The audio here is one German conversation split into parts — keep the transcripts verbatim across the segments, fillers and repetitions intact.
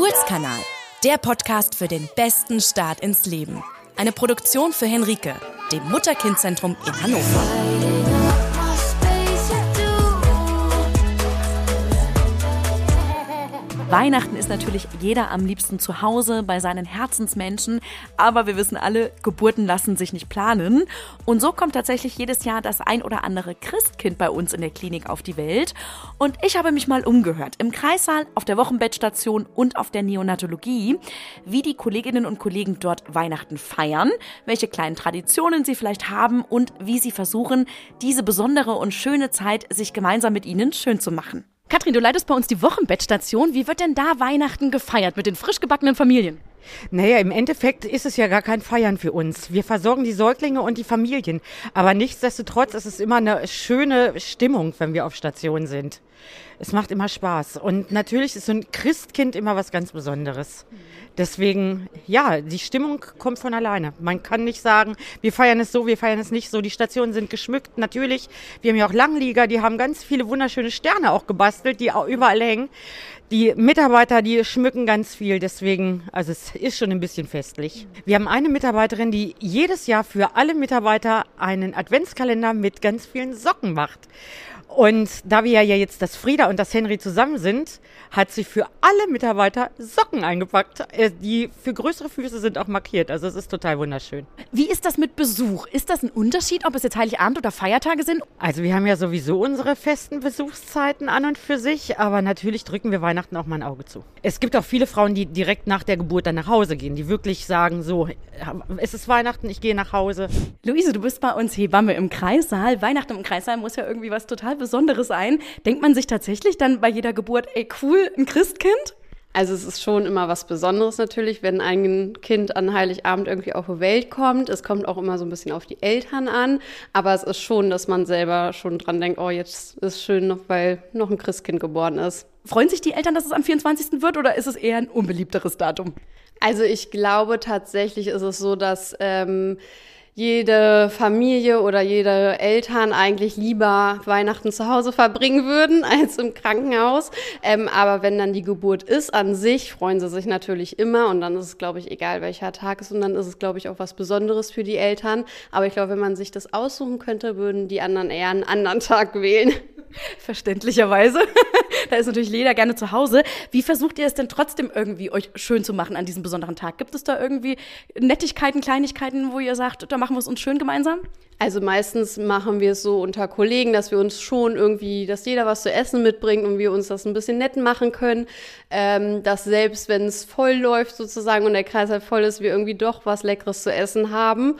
Geburtskanal, der Podcast für den besten Start ins Leben. Eine Produktion für Henrike, dem Mutter-Kind-Zentrum in Hannover. Weihnachten ist natürlich jeder am liebsten zu Hause bei seinen Herzensmenschen, aber wir wissen alle, Geburten lassen sich nicht planen. Und so kommt tatsächlich jedes Jahr das ein oder andere Christkind bei uns in der Klinik auf die Welt. Und ich habe mich mal umgehört, im Kreissaal, auf der Wochenbettstation und auf der Neonatologie, wie die Kolleginnen und Kollegen dort Weihnachten feiern, welche kleinen Traditionen sie vielleicht haben und wie sie versuchen, diese besondere und schöne Zeit sich gemeinsam mit ihnen schön zu machen. Katrin, du leitest bei uns die Wochenbettstation. Wie wird denn da Weihnachten gefeiert mit den frisch gebackenen Familien? Naja, im Endeffekt ist es ja gar kein Feiern für uns. Wir versorgen die Säuglinge und die Familien. Aber nichtsdestotrotz ist es immer eine schöne Stimmung, wenn wir auf Station sind. Es macht immer Spaß. Und natürlich ist so ein Christkind immer was ganz Besonderes. Deswegen, ja, die Stimmung kommt von alleine. Man kann nicht sagen, wir feiern es so, wir feiern es nicht so. Die Stationen sind geschmückt, natürlich. Wir haben ja auch Langlieger, die haben ganz viele wunderschöne Sterne auch gebastelt, die auch überall hängen. Die Mitarbeiter, die schmücken ganz viel, deswegen, also es ist schon ein bisschen festlich. Wir haben eine Mitarbeiterin, die jedes Jahr für alle Mitarbeiter einen Adventskalender mit ganz vielen Socken macht. Und da wir ja jetzt das Frieda und das Henry zusammen sind, hat sie für alle Mitarbeiter Socken eingepackt, die für größere Füße sind auch markiert. Also es ist total wunderschön. Wie ist das mit Besuch? Ist das ein Unterschied, ob es jetzt Heiligabend oder Feiertage sind? Also wir haben ja sowieso unsere festen Besuchszeiten an und für sich, aber natürlich drücken wir Weihnachten auch mal ein Auge zu. Es gibt auch viele Frauen, die direkt nach der Geburt dann nach Hause gehen, die wirklich sagen so, es ist Weihnachten, ich gehe nach Hause. Luise, du bist bei uns Hebamme im Kreissaal. Weihnachten im Kreissaal muss ja irgendwie was total Besonderes sein. Denkt man sich tatsächlich dann bei jeder Geburt, ey cool, ein Christkind? Also es ist schon immer was Besonderes natürlich, wenn ein Kind an Heiligabend irgendwie auf die Welt kommt. Es kommt auch immer so ein bisschen auf die Eltern an. Aber es ist schon, dass man selber schon dran denkt, oh, jetzt ist schön, weil noch ein Christkind geboren ist. Freuen sich die Eltern, dass es am vierundzwanzigsten wird oder ist es eher ein unbeliebteres Datum? Also ich glaube tatsächlich ist es so, dass ähm, jede Familie oder jede Eltern eigentlich lieber Weihnachten zu Hause verbringen würden als im Krankenhaus. Ähm, aber wenn dann die Geburt ist an sich, freuen sie sich natürlich immer und dann ist es, glaube ich, egal welcher Tag ist und dann ist es, glaube ich, auch was Besonderes für die Eltern. Aber ich glaube, wenn man sich das aussuchen könnte, würden die anderen eher einen anderen Tag wählen. Verständlicherweise. Da ist natürlich jeder gerne zu Hause. Wie versucht ihr es denn trotzdem irgendwie euch schön zu machen an diesem besonderen Tag? Gibt es da irgendwie Nettigkeiten, Kleinigkeiten, wo ihr sagt, da machen wir es uns schön gemeinsam? Also meistens machen wir es so unter Kollegen, dass wir uns schon irgendwie, dass jeder was zu essen mitbringt und wir uns das ein bisschen nett machen können. Ähm, dass selbst wenn es voll läuft sozusagen und der Kreis halt voll ist, wir irgendwie doch was Leckeres zu essen haben.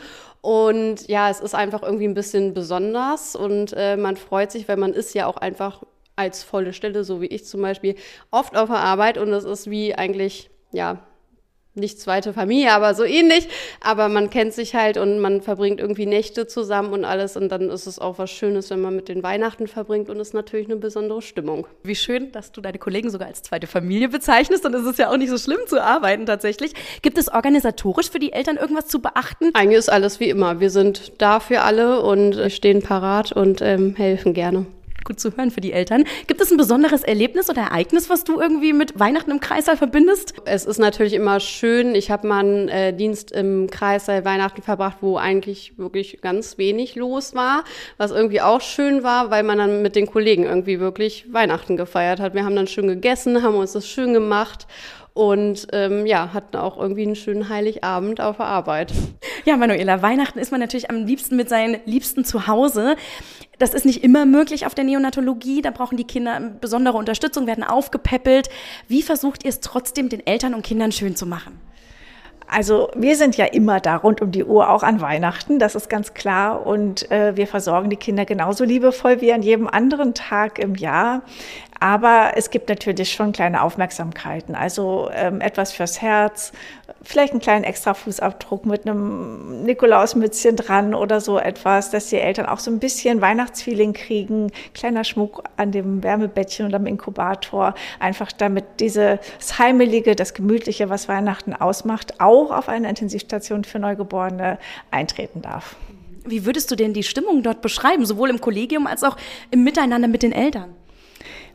Und ja, es ist einfach irgendwie ein bisschen besonders und äh, man freut sich, weil man ist ja auch einfach als volle Stelle, so wie ich zum Beispiel, oft auf der Arbeit und es ist wie eigentlich, ja, nicht zweite Familie, aber so ähnlich. Aber man kennt sich halt und man verbringt irgendwie Nächte zusammen und alles. Und dann ist es auch was Schönes, wenn man mit den Weihnachten verbringt und ist natürlich eine besondere Stimmung. Wie schön, dass du deine Kollegen sogar als zweite Familie bezeichnest. Und es ist ja auch nicht so schlimm zu arbeiten tatsächlich. Gibt es organisatorisch für die Eltern irgendwas zu beachten? Eigentlich ist alles wie immer. Wir sind da für alle und stehen parat und ähm, helfen gerne. Gut zu hören für die Eltern. Gibt es ein besonderes Erlebnis oder Ereignis, was du irgendwie mit Weihnachten im Kreissaal verbindest? Es ist natürlich immer schön. Ich habe mal einen äh, Dienst im Kreissaal Weihnachten verbracht, wo eigentlich wirklich ganz wenig los war, was irgendwie auch schön war, weil man dann mit den Kollegen irgendwie wirklich Weihnachten gefeiert hat. Wir haben dann schön gegessen, haben uns das schön gemacht. Und ähm, ja, hatten auch irgendwie einen schönen Heiligabend auf der Arbeit. Ja, Manuela, Weihnachten ist man natürlich am liebsten mit seinen Liebsten zu Hause. Das ist nicht immer möglich auf der Neonatologie. Da brauchen die Kinder besondere Unterstützung, werden aufgepäppelt. Wie versucht ihr es trotzdem, den Eltern und Kindern schön zu machen? Also wir sind ja immer da rund um die Uhr, auch an Weihnachten, das ist ganz klar. Und äh, wir versorgen die Kinder genauso liebevoll wie an jedem anderen Tag im Jahr. Aber es gibt natürlich schon kleine Aufmerksamkeiten, also ähm, etwas fürs Herz, vielleicht einen kleinen Extra-Fußabdruck mit einem Nikolausmützchen dran oder so etwas, dass die Eltern auch so ein bisschen Weihnachtsfeeling kriegen, kleiner Schmuck an dem Wärmebettchen oder am Inkubator, einfach damit dieses Heimelige, das Gemütliche, was Weihnachten ausmacht, auch auf eine Intensivstation für Neugeborene eintreten darf. Wie würdest du denn die Stimmung dort beschreiben, sowohl im Kollegium als auch im Miteinander mit den Eltern?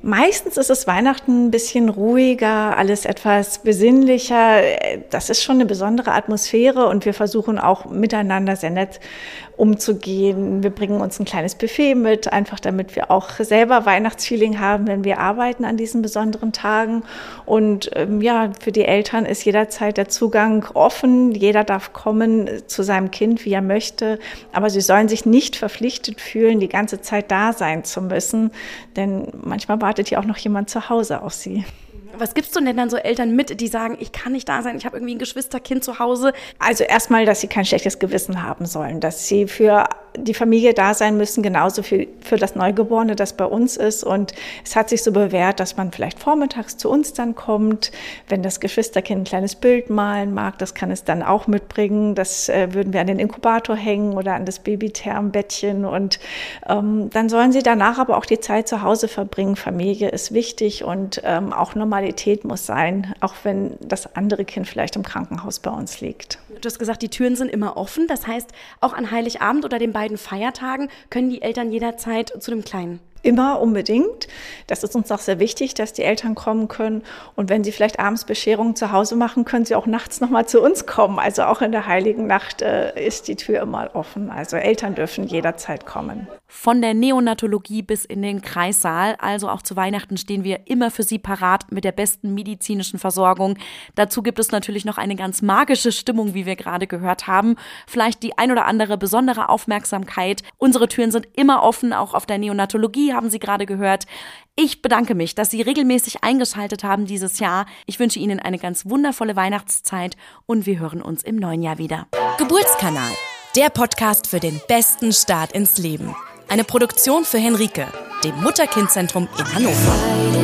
Meistens ist es Weihnachten ein bisschen ruhiger, alles etwas besinnlicher. Das ist schon eine besondere Atmosphäre und wir versuchen auch miteinander sehr nett umzugehen. Wir bringen uns ein kleines Buffet mit, einfach damit wir auch selber Weihnachtsfeeling haben, wenn wir arbeiten an diesen besonderen Tagen. Und ähm, ja, für die Eltern ist jederzeit der Zugang offen. Jeder darf kommen zu seinem Kind, wie er möchte. Aber sie sollen sich nicht verpflichtet fühlen, die ganze Zeit da sein zu müssen. Denn manchmal wartet ja auch noch jemand zu Hause auf sie. Was gibst du denn dann so Eltern mit, die sagen, ich kann nicht da sein, ich habe irgendwie ein Geschwisterkind zu Hause? Also erstmal, dass sie kein schlechtes Gewissen haben sollen, dass sie für die Familie da sein müssen, genauso für, für das Neugeborene, das bei uns ist. Und es hat sich so bewährt, dass man vielleicht vormittags zu uns dann kommt, wenn das Geschwisterkind ein kleines Bild malen mag, das kann es dann auch mitbringen. Das äh, würden wir an den Inkubator hängen oder an das Babythermbettchen. Und ähm, dann sollen sie danach aber auch die Zeit zu Hause verbringen. Familie ist wichtig und ähm, auch Normalität muss sein, auch wenn das andere Kind vielleicht im Krankenhaus bei uns liegt. Du hast gesagt, die Türen sind immer offen. Das heißt, auch an Heiligabend oder den beiden Feiertagen können die Eltern jederzeit zu dem Kleinen. Immer unbedingt. Das ist uns auch sehr wichtig, dass die Eltern kommen können. Und wenn sie vielleicht abends Bescherungen zu Hause machen, können sie auch nachts nochmal zu uns kommen. Also auch in der Heiligen Nacht äh, ist die Tür immer offen. Also Eltern dürfen jederzeit kommen. Von der Neonatologie bis in den Kreissaal, also auch zu Weihnachten stehen wir immer für Sie parat mit der besten medizinischen Versorgung. Dazu gibt es natürlich noch eine ganz magische Stimmung, wie wir gerade gehört haben. Vielleicht die ein oder andere besondere Aufmerksamkeit. Unsere Türen sind immer offen, auch auf der Neonatologie haben Sie gerade gehört. Ich bedanke mich, dass Sie regelmäßig eingeschaltet haben dieses Jahr. Ich wünsche Ihnen eine ganz wundervolle Weihnachtszeit und wir hören uns im neuen Jahr wieder. Geburtskanal, der Podcast für den besten Start ins Leben. Eine Produktion für Henrike, dem Mutter-Kind-Zentrum in Hannover.